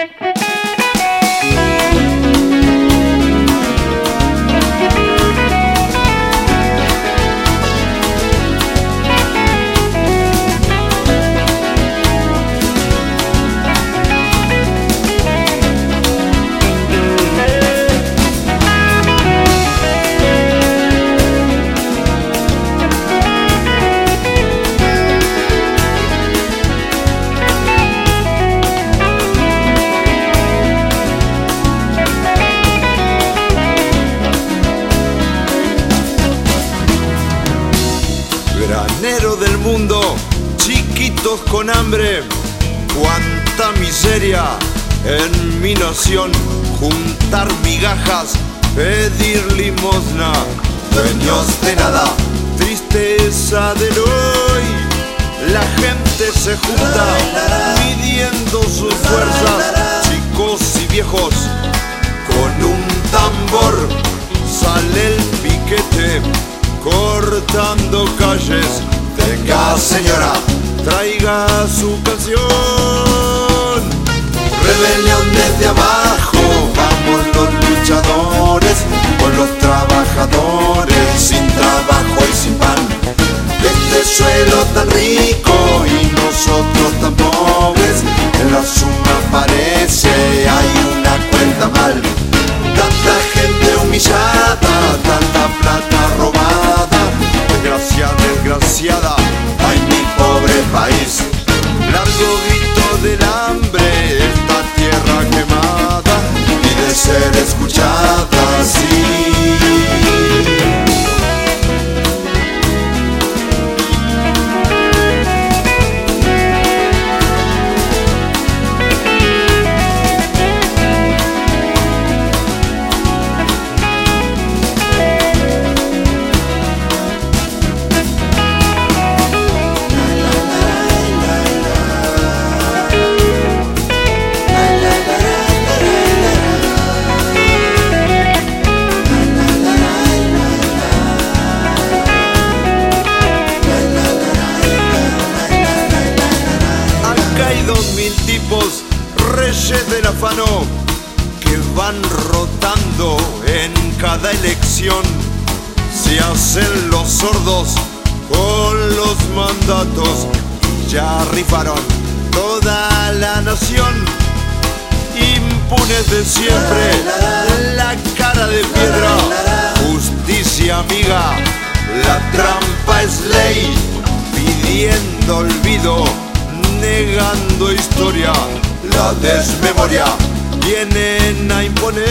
Granero del mundo, chiquitos con hambre, cuánta miseria en mi nación. Juntar migajas, pedir limosna, dueños de nada, tristeza del hoy. La gente se junta midiendo sus fuerzas, chicos y viejos. Con un tambor sale el piquete, cortando calles. Venga señora, traiga su canción. Rebelión desde abajo, vamos los luchadores, con los trabajadores, sin trabajo y sin pan. Este suelo tan rico y nosotros tan pobres, en la suma parece hay una cuenta mal. Tanta gente humillada, tanta plata robada, desgracia, desgraciada, ay mi pobre país. Largo grito del hambre, esta tierra quemada, y de ser escuchada, sí. Tipos reyes del afano que van rotando en cada elección. Se hacen los sordos con los mandatos y ya rifaron toda la nación. Impunes de siempre, la cara de piedra, justicia amiga, la trampa es ley, pidiendo olvido, negando historia, la desmemoria vienen a imponer.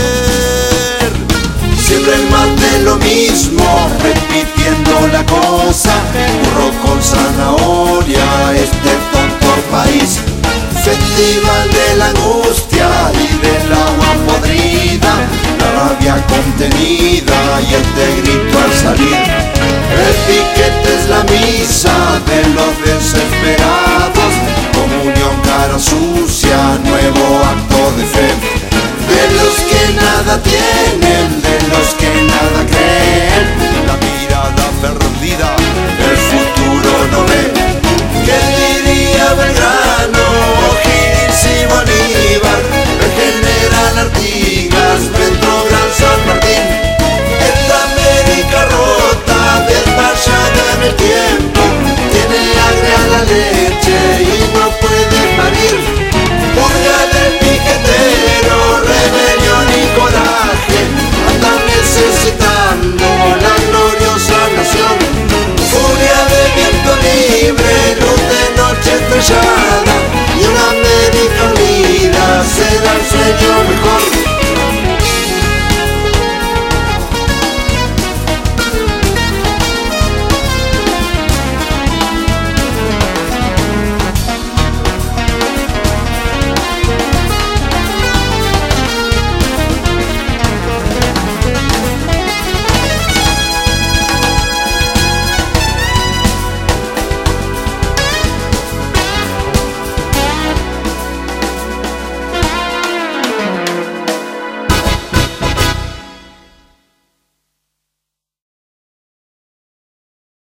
Siempre más de lo mismo, repitiendo la cosa, burro con zanahoria, este tonto país. Festival de la angustia y del agua podrida, la rabia contenida y este grito al salir. El piquete es la misa de los desesperados, comunión cara sucia, nuevo acto de fe, de los que nada tienen